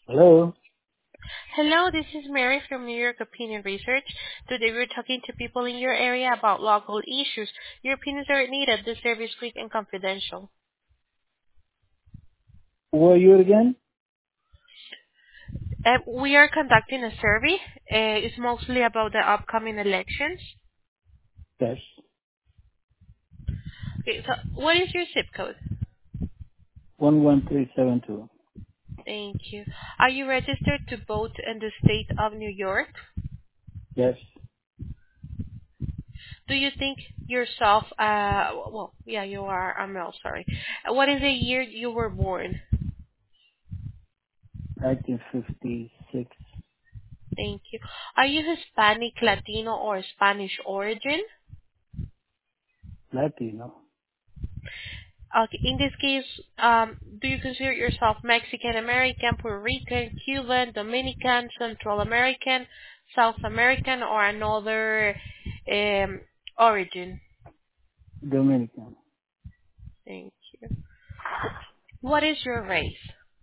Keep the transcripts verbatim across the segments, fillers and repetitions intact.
Hello? Hello, this is Mary from New York Opinion Research. Today we're talking to people in your area about local issues. Your opinions are needed. The service is quick and confidential. Who are you again? Uh, we are conducting a survey. Uh, it's mostly about the upcoming elections. Yes. Okay, so what is your zip code? one one three seven two. Thank you. Are you registered to vote in the state of New York? Yes. Do you think yourself, uh, well, yeah, you are, I'm real sorry. Uh, What is the year you were born? nineteen fifty-six. Thank you. Are you Hispanic, Latino, or Spanish origin? Latino. Okay, in this case, um, do you consider yourself Mexican American, Puerto Rican, Cuban, Dominican, Central American, South American, or another um, origin? Dominican. Thank you. What is your race?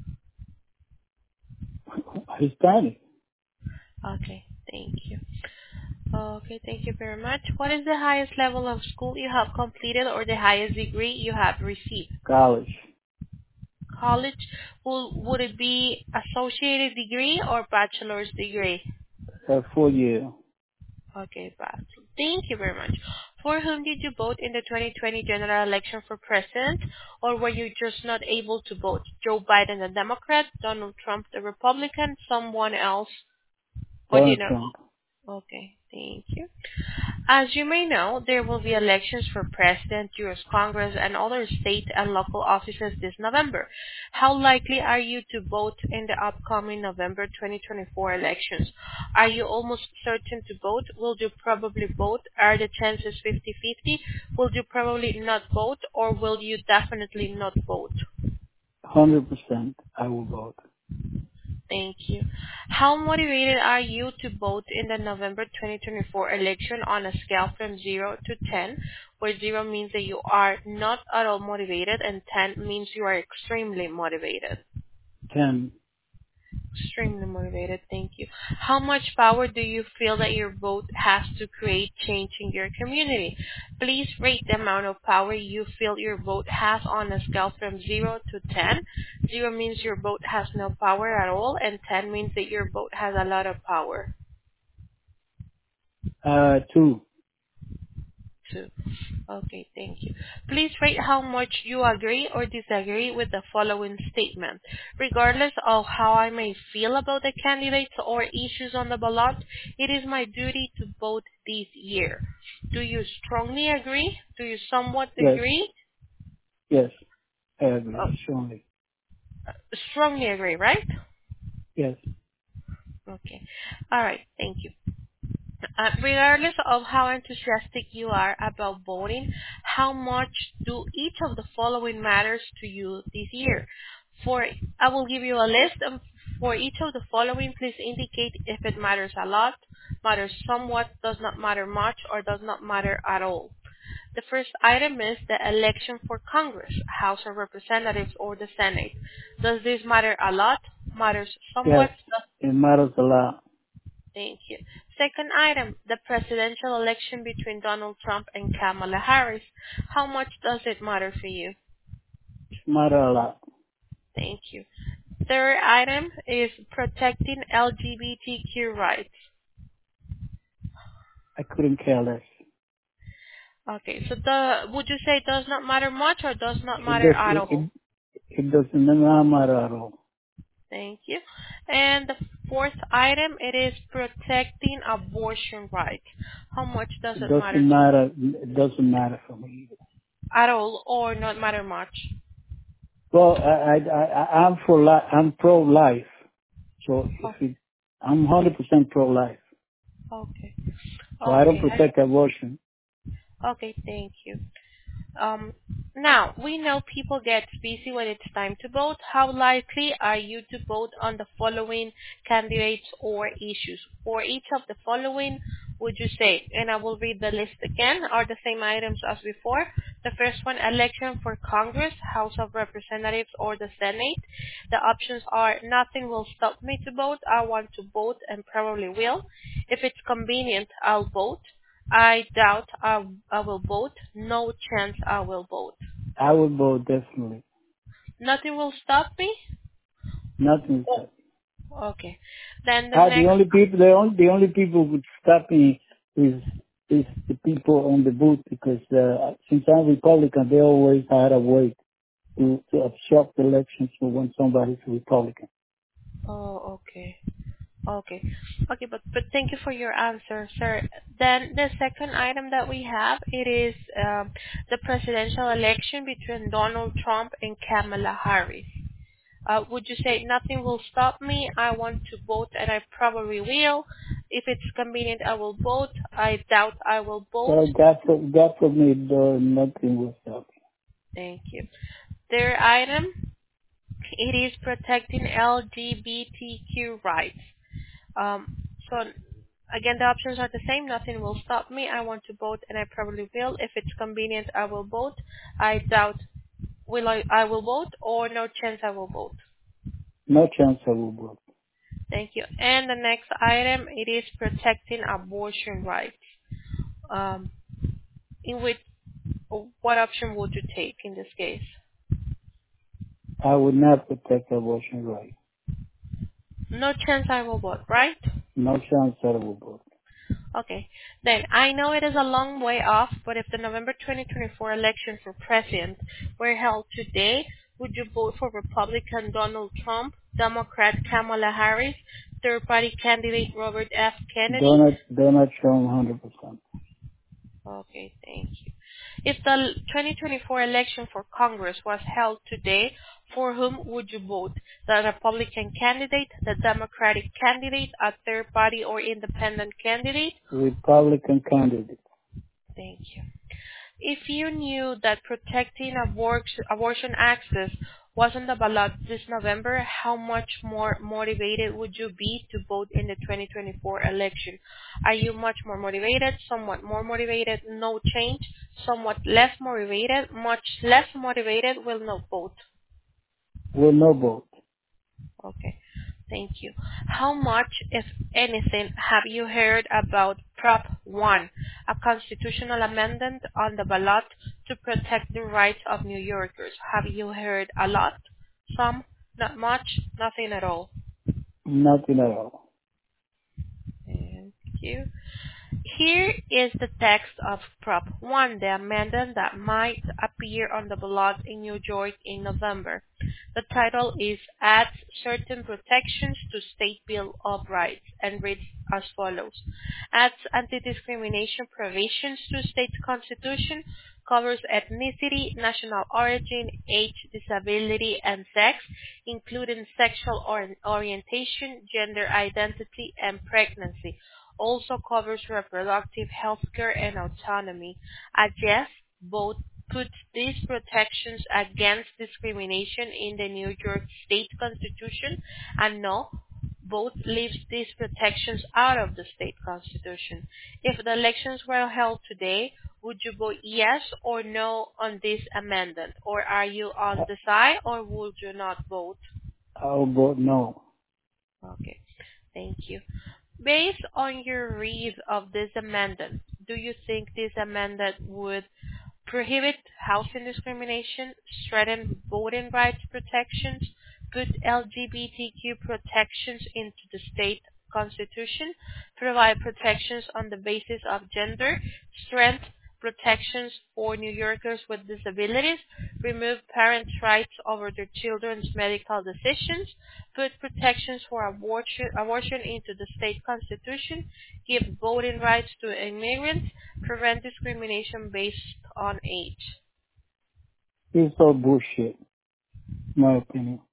Hispanic. Okay, thank you. Okay, thank you very much. What is the highest level of school you have completed or the highest degree you have received? College. College, will, would it be associated degree or bachelor's degree? Uh, four year. Okay, bachelor. Thank you very much. For whom did you vote in the twenty twenty general election for president, or were you just not able to vote? Joe Biden, the Democrat, Donald Trump, the Republican, someone else, or do you Donald know? Trump. Okay, thank you. As you may know, there will be elections for president, U S Congress, and other state and local offices this November. How likely are you to vote in the upcoming November twenty twenty-four elections? Are you almost certain to vote? Will you probably vote? Are the chances fifty-fifty? Will you probably not vote, or will you definitely not vote? one hundred percent I will vote. Thank you. How motivated are you to vote in the November twenty twenty-four election on a scale from zero to ten, where zero means that you are not at all motivated and ten means you are extremely motivated? ten. Extremely motivated, thank you. How much power do you feel that your vote has to create change in your community? Please rate the amount of power you feel your vote has on a scale from zero to ten. zero means your vote has no power at all, and ten means that your vote has a lot of power. Uh, two. Two. Okay, thank you. Please rate how much you agree or disagree with the following statement. Regardless of how I may feel about the candidates or issues on the ballot, it is my duty to vote this year. Do you strongly agree? Do you somewhat Yes. agree? Yes. I agree. Oh, Strongly. strongly agree, right? Yes. Okay. All right, thank you. Uh, regardless of how enthusiastic you are about voting, how much do each of the following matters to you this year? For I will give you a list, and for each of the following, please indicate if it matters a lot, matters somewhat, does not matter much, or does not matter at all. The first item is the election for Congress, House of Representatives, or the Senate. Does this matter a lot? Matters Yes. somewhat? It matters a lot. Thank you. Second item, the presidential election between Donald Trump and Kamala Harris. How much does it matter for you? It matters a lot. Thank you. Third item is protecting L G B T Q rights. I couldn't care less. Okay, so the would you say does not matter much or does not It matter does, at it, it, all? it does not matter at all. Thank you. And the fourth item, it is protecting abortion rights. How much does It it matter doesn't matter. It doesn't matter for me. at all or not matter much? Well, I, I, I, I'm for li- I'm pro-life. So if Oh, it, I'm one hundred percent pro-life. okay. So I don't Okay. protect abortion. Okay, thank you. Um, now, we know people get busy when it's time to vote. How likely are you to vote on the following candidates or issues? For each of the following, would you say, and I will read the list again, are the same items as before. The first one, election for Congress, House of Representatives, or the Senate. The options are nothing will stop me to vote. I want to vote and probably will. If it's convenient, I'll vote. I doubt I, I will vote. No chance I will vote. I would vote definitely. Nothing will stop me? Nothing. Oh, okay. Then the Ah, the next, only people, the only, the only people who would stop me is is the people on the booth because uh, since I'm Republican, they always had a way to to obstruct elections for when somebody's Republican. oh, okay. Okay. Okay, but but thank you for your answer, sir. Then the second item that we have, it is um, the presidential election between Donald Trump and Kamala Harris. Uh, would you say nothing will stop me? I want to vote and I probably will. If it's convenient, I will vote. I doubt I will vote. So God, for, God forbid, uh, nothing will stop me. Thank you. Third item, it is protecting L G B T Q rights. Um, so again, the options are the same. Nothing will stop me. I want to vote, and I probably will. If it's convenient, I will vote. I doubt will I, I will vote, or no chance I will vote. No chance I will vote. Thank you. And the next item, it is protecting abortion rights. Um, in which, what option would you take in this case? I would not protect abortion rights. No chance I will vote, right? No chance that I will vote. Okay. Then I know it is a long way off, but if the November twenty twenty-four election for president were held today, would you vote for Republican Donald Trump, Democrat Kamala Harris, third-party candidate Robert F. Kennedy? Donald, Donald Trump, one hundred percent. Okay, thank you. If the twenty twenty-four election for Congress was held today, for whom would you vote? The Republican candidate, the Democratic candidate, a third party or independent candidate? Republican candidate. Thank you. If you knew that protecting abor- abortion access was on the ballot this November, how much more motivated would you be to vote in the twenty twenty-four election? Are you much more motivated, somewhat more motivated, no change, somewhat less motivated, much less motivated, will not vote? Will no vote. Okay. Thank you. How much, if anything, have you heard about Prop one, a constitutional amendment on the ballot to protect the rights of New Yorkers? Have you heard a lot? Some? Not much? Nothing at all? Nothing at all. Thank you. Here is the text of Prop one, the amendment that might appear on the ballot in New York in November. The title is Adds Certain Protections to State Bill of Rights and reads as follows. Adds anti-discrimination provisions to state constitution, covers ethnicity, national origin, age, disability, and sex, including sexual or orientation, gender identity, and pregnancy. Also covers reproductive health care and autonomy. A yes vote puts these protections against discrimination in the New York State Constitution, and no vote leaves these protections out of the state constitution. If the elections were held today, would you vote yes or no on this amendment? Or are you on the side, or would you not vote? I'll vote no. Okay, thank you. Based on your read of this amendment, do you think this amendment would prohibit housing discrimination, strengthen voting rights protections, put L G B T Q protections into the state constitution, provide protections on the basis of gender, strengthen protections for New Yorkers with disabilities, remove parents' rights over their children's medical decisions, put protections for abortion, abortion into the state constitution, give voting rights to immigrants, prevent discrimination based on age? It's all bullshit, my opinion.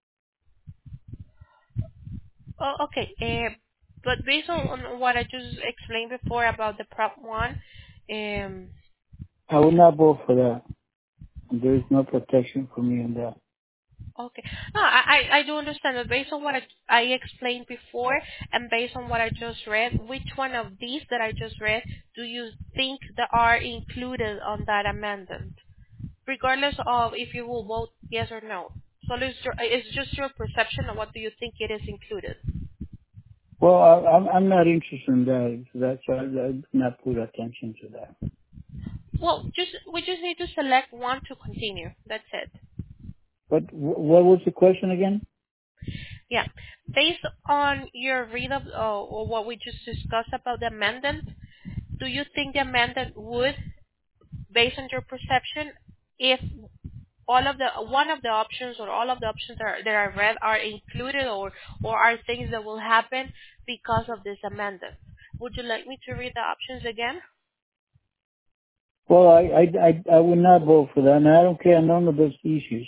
Oh, okay. Uh, but based on, on what I just explained before about the Prop one, um, I will not vote for that. There is no protection for me in that. okay. No, I, I I do understand, but based on what I, I explained before and based on what I just read, which one of these that I just read do you think that are included on that amendment? regardless of if you will vote yes or no. So it's, your, it's just your perception of what do you think it is included. Well, I, I'm I'm not interested in that. That's why I did not put attention to that. Well, just we just need to select one to continue. That's it. But wh- what was the question again? Yeah. Based on your read of uh, or what we just discussed about the amendment, do you think the amendment would, based on your perception, if all of the one of the options or all of the options that are, that are read are included or or are things that will happen because of this amendment? Would you like me to read the options again? Well, I I I, I would not vote for that, and I don't care none of those issues.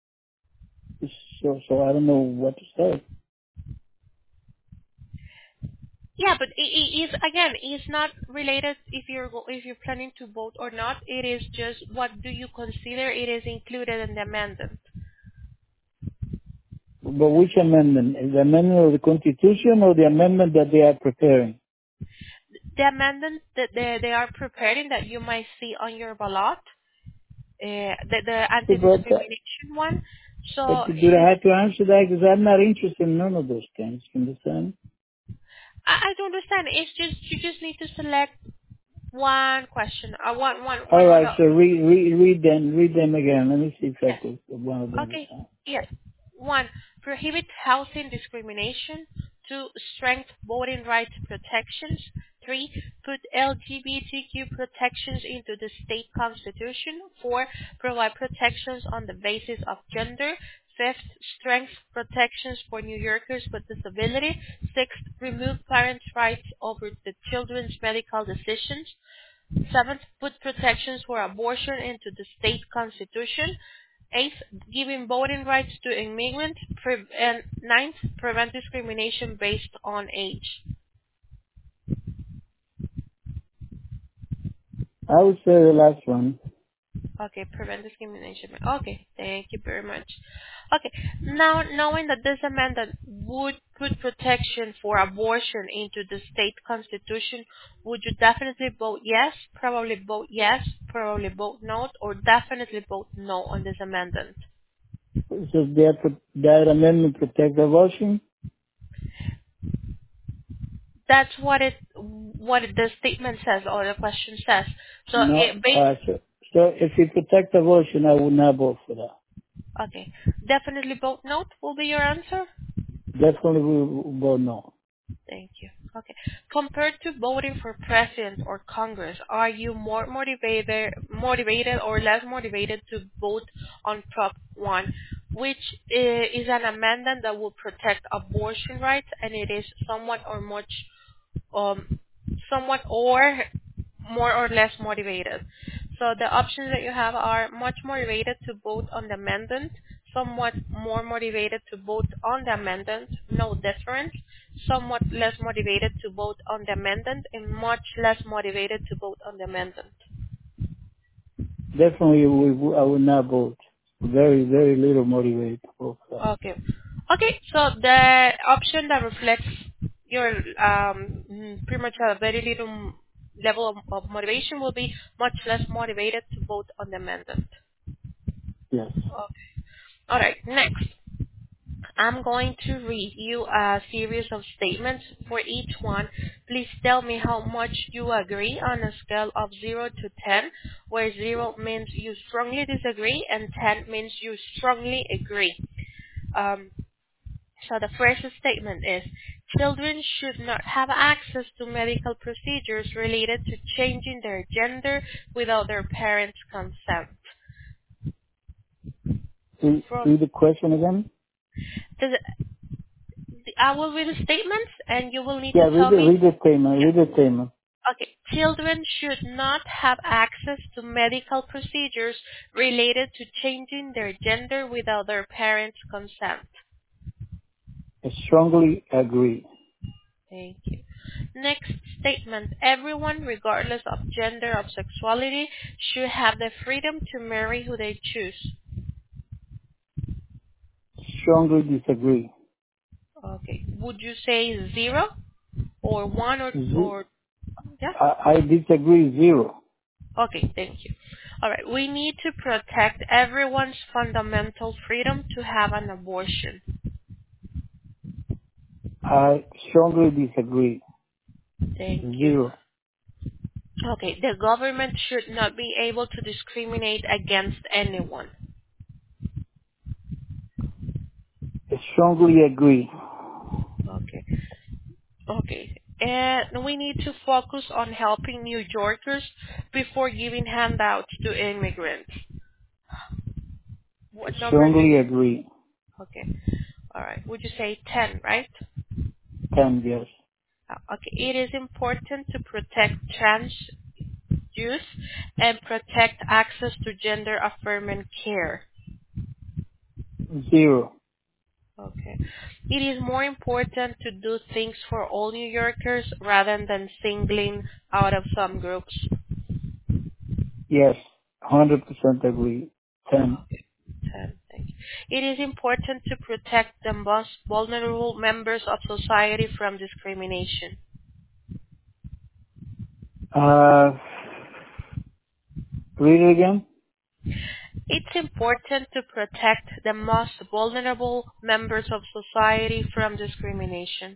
So so I don't know what to say. Yeah, but it, it is again, it's not related if you're go- if you're planning to vote or not. It is just what do you consider it is included in the amendment. But which amendment? Is the amendment of the Constitution or the amendment that they are preparing? The amendment that they, they are preparing that you might see on your ballot, uh, the, the But, uh, anti-discrimination one. but So do I have to answer that? Because I'm not interested in none of those things. You understand? I, I don't understand. It's just you just need to select one question, uh, one one All one of right. the. So read read read them read them again. Let me see if I Yes. could one of them Okay. understand. Yes. One, prohibit housing discrimination. Two, strengthen voting rights protections. Three, put L G B T Q protections into the state constitution. Four, provide protections on the basis of gender. Fifth, strengthen protections for New Yorkers with disability. Sixth, remove parents' rights over the children's medical decisions. Seventh, put protections for abortion into the state constitution. Eighth, giving voting rights to immigrants. Pre- and ninth, prevent discrimination based on age. I would say the last one. Okay, prevent discrimination. Okay, thank you very much. Okay, now knowing that this amendment would put protection for abortion into the state constitution, would you definitely vote yes, probably vote yes, probably vote no, or definitely vote no on this amendment? So that that amendment protect abortion? That's what it what the statement says or the question says. So No. it based Uh, so, so if you protect abortion, I would not vote for that. okay, definitely vote no will be your answer. Definitely will vote no. Thank you. Okay. Compared to voting for president or Congress, are you more motivated, motivated or less motivated to vote on Prop one, which i- is an amendment that will protect abortion rights, and it is somewhat or much, um, somewhat or more or less motivated. So the options that you have are much motivated to vote on the amendment, somewhat more motivated to vote on the amendment, no difference, somewhat less motivated to vote on the amendment, and much less motivated to vote on the amendment. Definitely, we, I would not vote. Very, very little motivated to vote for that. Okay. Okay, so the option that reflects your um, mm, pretty much a very little m- level of, of motivation will be much less motivated to vote on the amendment. Yes. Okay. All right, next. I'm going to read you a series of statements for each one. Please tell me how much you agree on a scale of zero to ten, where zero means you strongly disagree and ten means you strongly agree. Um, so the first statement is, children should not have access to medical procedures related to changing their gender without their parents' consent. Read, From read the question again? the, I will read the statements and you will need Yeah, to read tell the, me. read the statement. Read the statement. Okay. Children should not have access to medical procedures related to changing their gender without their parents' consent. I strongly agree. Thank you. Next statement. Everyone, regardless of gender or sexuality, should have the freedom to marry who they choose. Strongly disagree. Okay. Would you say zero or one or, Z- or yeah? I, I disagree zero. Okay, thank you. All right. We need to protect everyone's fundamental freedom to have an abortion. I strongly disagree. Thank you. Zero. Okay. The government should not be able to discriminate against anyone. I strongly agree. Okay. Okay. And we need to focus on helping New Yorkers before giving handouts to immigrants. I What number do strongly you? agree. Okay. All right. Would you say ten, right? Ten, yes. Uh, Okay. It is important to protect trans youth and protect access to gender affirming care. Zero. Okay. It is more important to do things for all New Yorkers rather than singling out of some groups. Yes. one hundred percent agree. Ten. Okay. ten, thank you. It is important to protect the most vulnerable members of society from discrimination. Uh, read it again? It's important to protect the most vulnerable members of society from discrimination.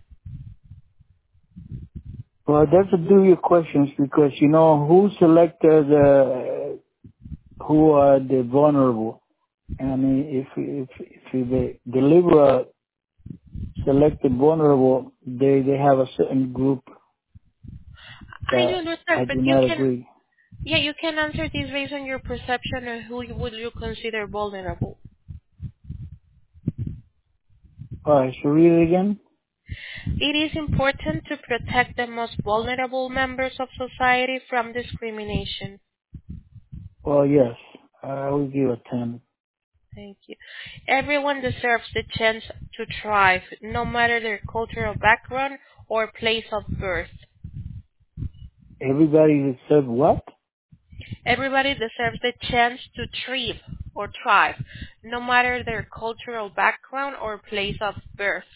Well, that's a dubious questions because, you know, who selected, uh, who are the vulnerable? And I mean, if, if, if they deliver selected vulnerable, they, they have a certain group I do that I understand, but do you not can, agree. yeah, you can answer this based on your perception of who you- would you consider vulnerable. Alright, so read it again? It is important to protect the most vulnerable members of society from discrimination. Well, yes. I will give a ten. Thank you. Everyone deserves the chance to thrive, no matter their cultural background or place of birth. Everybody deserves what? Everybody deserves the chance to thrive or thrive, no matter their cultural background or place of birth.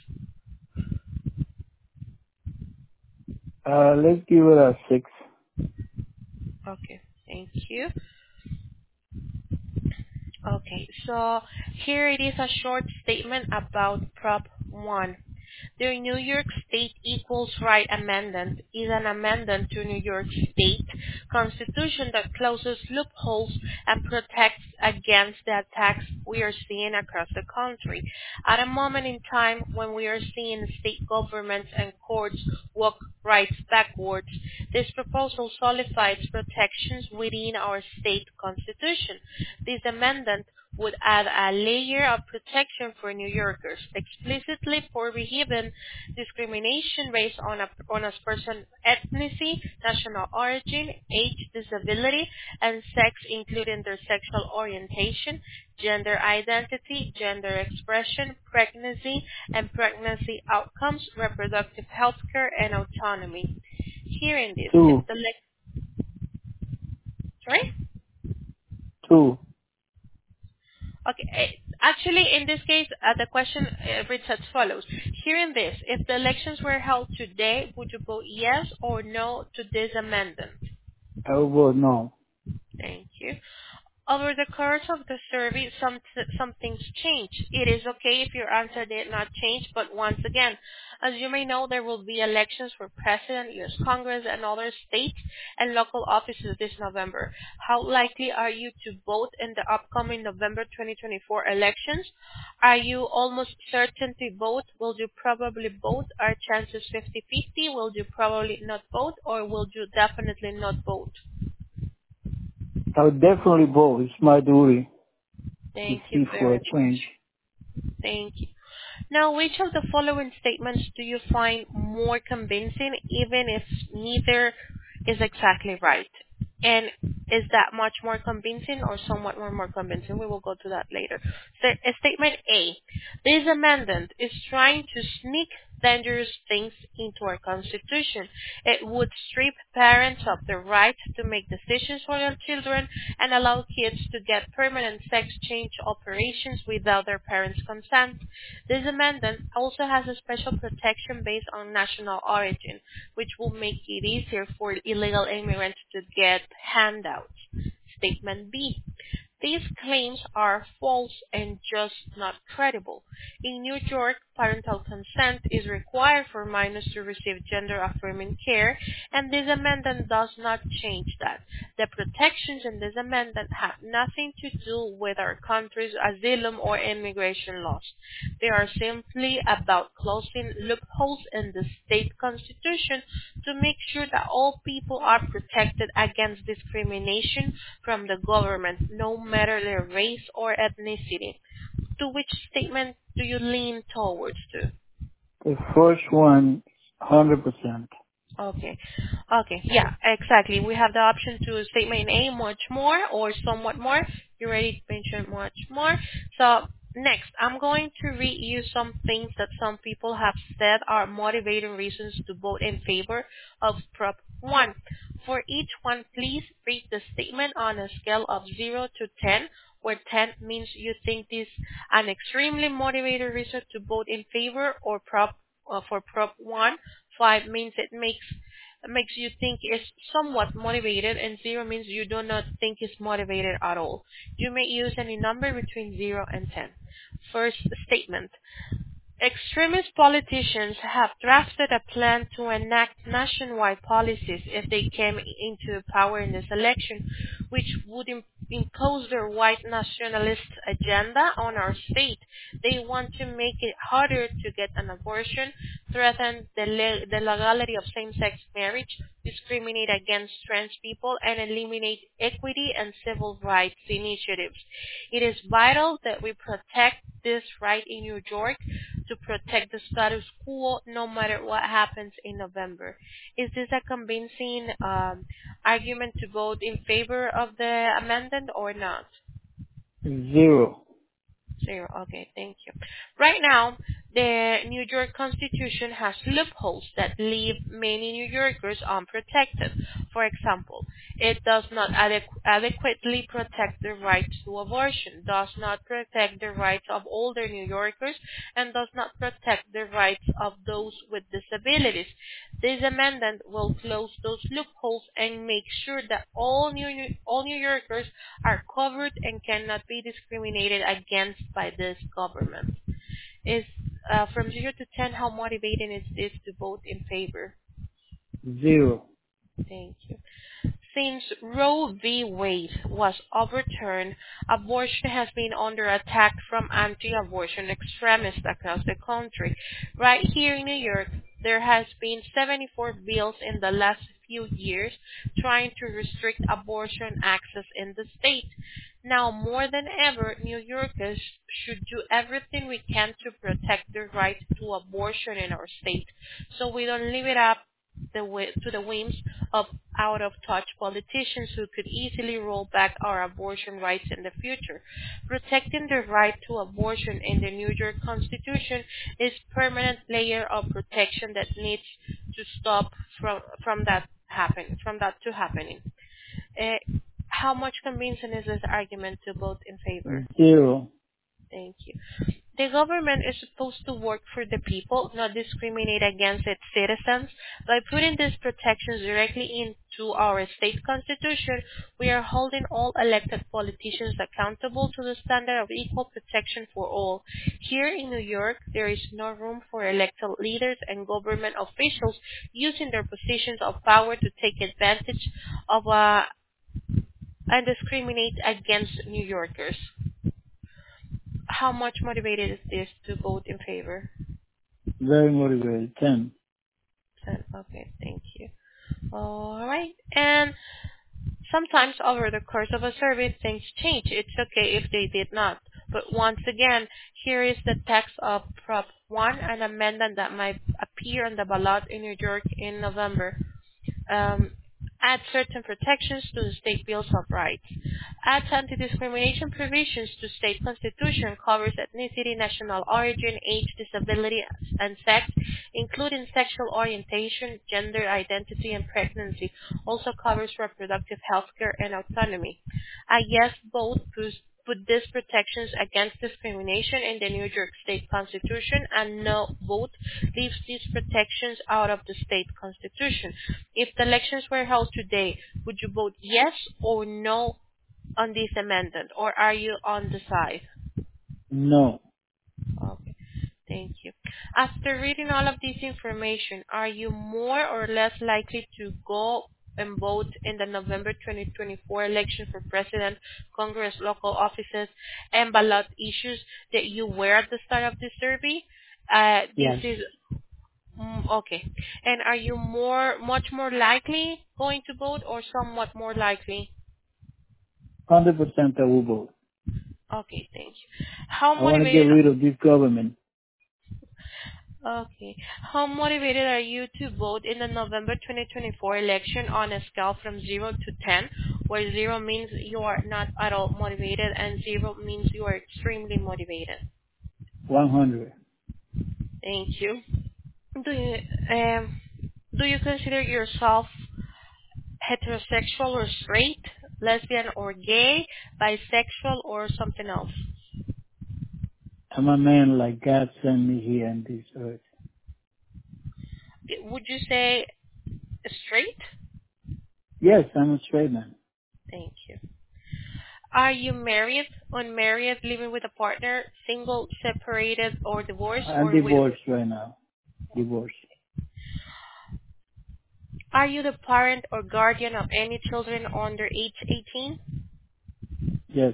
Uh, let's give it a six. Okay, thank you. Okay, so here it is a short statement about Prop one. The New York State Equals Right Amendment is an amendment to New York State Constitution that closes loopholes and protects against the attacks we are seeing across the country. At a moment in time when we are seeing state governments and courts walk rights backwards, this proposal solidifies protections within our state constitution. This amendment would add a layer of protection for New Yorkers, explicitly prohibiting discrimination based on a, on a person's ethnicity, national origin, age, disability, and sex, including their sexual orientation, gender identity, gender expression, pregnancy and pregnancy outcomes, reproductive health care, and autonomy. Hearing this, if Two. the le- sorry? Two. Okay. eh, Actually, in this case, uh, the question uh, reads as follows. Hearing this, if the elections were held today, would you vote yes or no to this amendment? I will vote no. Thank you. Over the course of the survey, some some things change. It is okay if your answer did not change, but once again, as you may know, there will be elections for president, U S Congress, and other state and local offices this November. How likely are you to vote in the upcoming November twenty twenty-four elections? Are you almost certain to vote? Will you probably vote? Are chances fifty-fifty? Will you probably not vote? Or will you definitely not vote? I would definitely vote. It's my duty to Thank you see for very a much. change. Thank you. Now, which of the following statements do you find more convincing, even if neither is exactly right? And is that much more convincing or somewhat more, more convincing? We will go to that later. So, uh, statement A. This amendment is trying to sneak dangerous things into our Constitution. It would strip parents of the right to make decisions for their children and allow kids to get permanent sex change operations without their parents' consent. This amendment also has a special protection based on national origin, which will make it easier for illegal immigrants to get handouts. Statement B. These claims are false and just not credible. In New York, parental consent is required for minors to receive gender-affirming care, and this amendment does not change that. The protections in this amendment have nothing to do with our country's asylum or immigration laws. They are simply about closing loopholes in the state constitution to make sure that all people are protected against discrimination from the government, no matter their race or ethnicity. To which statement do you lean towards to? The first one, one hundred percent. Okay. Okay. Yeah, exactly. We have the option to statement A, much more, or somewhat more. You already mentioned much more. So next, I'm going to read you some things that some people have said are motivating reasons to vote in favor of Prop one. For each one, please read the statement on a scale of zero to ten, where ten means you think this an extremely motivated reason to vote in favor or prop uh, for Prop one. five means it makes makes you think it's somewhat motivated, and zero means you do not think it's motivated at all. You may use any number between zero and ten. First statement. Extremist politicians have drafted a plan to enact nationwide policies if they came into power in this election, which would im- impose their white nationalist agenda on our state. They want to make it harder to get an abortion, threaten the, le- the legality of same-sex marriage, discriminate against trans people, and eliminate equity and civil rights initiatives. It is vital that we protect this right in New York to protect the status quo no matter what happens in November. Is this a convincing um, argument to vote in favor of the amendment or not? Zero. Zero. Okay, thank you. Right now, the New York Constitution has loopholes that leave many New Yorkers unprotected. For example, it does not adequ- adequately protect the right to abortion, does not protect the rights of older New Yorkers, and does not protect the rights of those with disabilities. This amendment will close those loopholes and make sure that all New, all New Yorkers are covered and cannot be discriminated against by this government. Is uh, from zero to ten, how motivating is this to vote in favor? Zero. Thank you. Since Roe v. Wade was overturned, abortion has been under attack from anti-abortion extremists across the country. Right here in New York, there has been seventy-four bills in the last few years trying to restrict abortion access in the state. Now more than ever, New Yorkers should do everything we can to protect the right to abortion in our state, so we don't leave it up the way, to the whims of out-of-touch politicians who could easily roll back our abortion rights in the future. Protecting the right to abortion in the New York Constitution is a permanent layer of protection that needs to stop from from that happen from that to happening. Uh, how much convincing is this argument to vote in favor? Zero. Thank you. The government is supposed to work for the people, not discriminate against its citizens. By putting these protections directly into our state constitution, we are holding all elected politicians accountable to the standard of equal protection for all. Here in New York, there is no room for elected leaders and government officials using their positions of power to take advantage of uh, and discriminate against New Yorkers. How much motivated is this to vote in favor? Very motivated. Ten. Ten. Okay, thank you. All right. And sometimes over the course of a survey, things change. It's okay if they did not. But once again, here is the text of Prop one, an amendment that might appear on the ballot in New York in November. Um, add certain protections to the state bills of rights. Adds anti-discrimination provisions to state constitution, covers ethnicity, national origin, age, disability, and sex, including sexual orientation, gender identity, and pregnancy. Also covers reproductive health care and autonomy. A yes vote put put these protections against discrimination in the New York State Constitution, and no vote leaves these protections out of the state constitution. If the elections were held today, would you vote yes or no on this amendment, or are you on the side? No. Okay. Thank you. After reading all of this information, are you more or less likely to go and vote in the November twenty twenty-four election for president, Congress, local offices, and ballot issues that you were at the start of the survey? Uh, this Yes. is mm, okay. And are you more, much more likely going to vote, or somewhat more likely? one hundred percent I will vote. Okay, thank you. How I want to get motivated rid of this government. Okay. How motivated are you to vote in the November twenty twenty-four election on a scale from zero to ten, where zero means you are not at all motivated and zero means you are extremely motivated? one hundred. Thank you. Do you, um, do you consider yourself heterosexual or straight, lesbian or gay, bisexual or something else? I'm a man like God sent me here on this earth. Would you say straight? Yes, I'm a straight man. Thank you. Are you married, unmarried, living with a partner, single, separated, or divorced, I'm or widow? divorced right now. Divorced. Are you the parent or guardian of any children under age eighteen? Yes.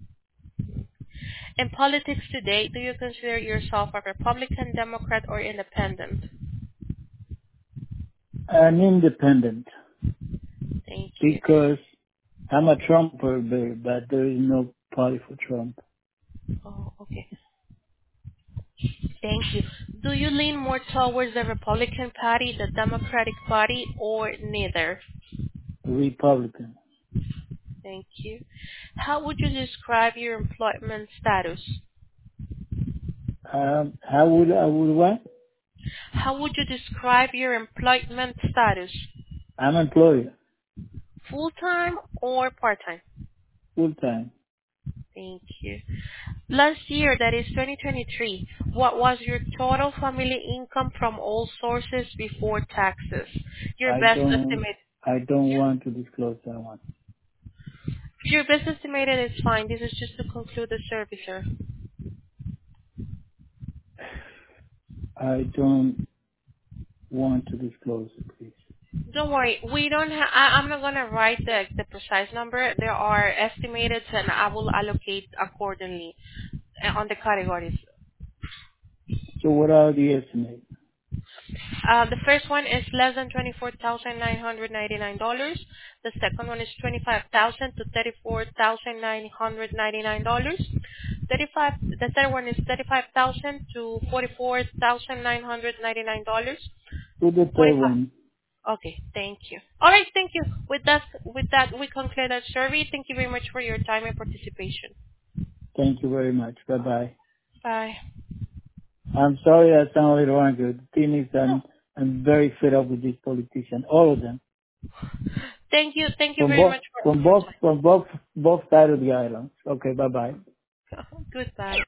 In politics today, do you consider yourself a Republican, Democrat, or independent? I'm independent Thank you. because I'm a Trumper, but but there is no party for Trump. Oh, okay. Thank you. Do you lean more towards the Republican Party, the Democratic Party, or neither? Republican. Thank you. How would you describe your employment status? Um, how would I would what? How would you describe your employment status? I'm employed Full-time or part-time? full time. Thank you. Last year, that is twenty twenty-three, what was your total family income from all sources before taxes? Your I best don't estimate. I don't Yeah. want to disclose that one. Your best estimated is fine. This is just to conclude the survey, sir. I don't want to disclose it, please. Don't worry. We don't ha- I, I'm not going to write the, the precise number. There are estimated, and I will allocate accordingly uh, on the categories. So what are the estimates? Uh, the first one is less than twenty-four thousand nine hundred ninety-nine dollars. The second one is twenty-five thousand to thirty-four thousand nine hundred ninety-nine dollars. thirty-five. The third one is thirty-five thousand to forty-four thousand nine hundred ninety-nine dollars. To the third forty-five. one. Okay, thank you. All right, thank you. With that, with that, we conclude our survey. Thank you very much for your time and participation. Thank you very much. Bye bye. Bye. I'm sorry I sound a little angry. The thing is, I'm, I'm very fed up with these politicians, all of them, Thank you. Thank you from very both, much for from both, from both, both sides of the island. Okay, bye bye. your time. Goodbye.